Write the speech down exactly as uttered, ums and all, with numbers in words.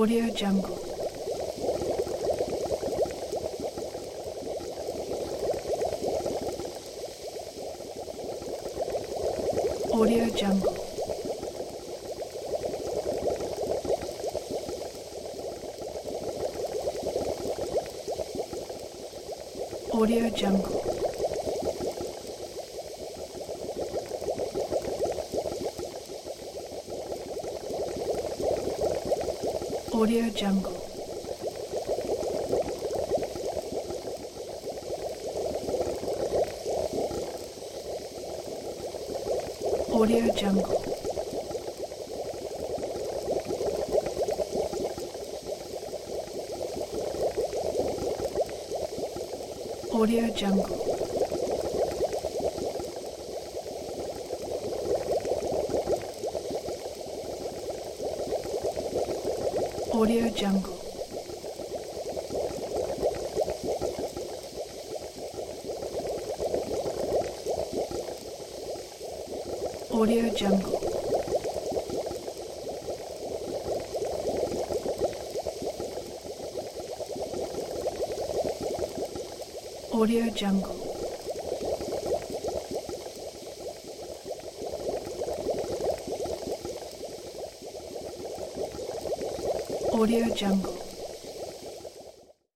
Audio Jungle. Audio Jungle. Audio Jungle. Audio Jungle. Audio Jungle. Audio Jungle. Audio Jungle. Audio Jungle. Audio Jungle. Audio Jungle.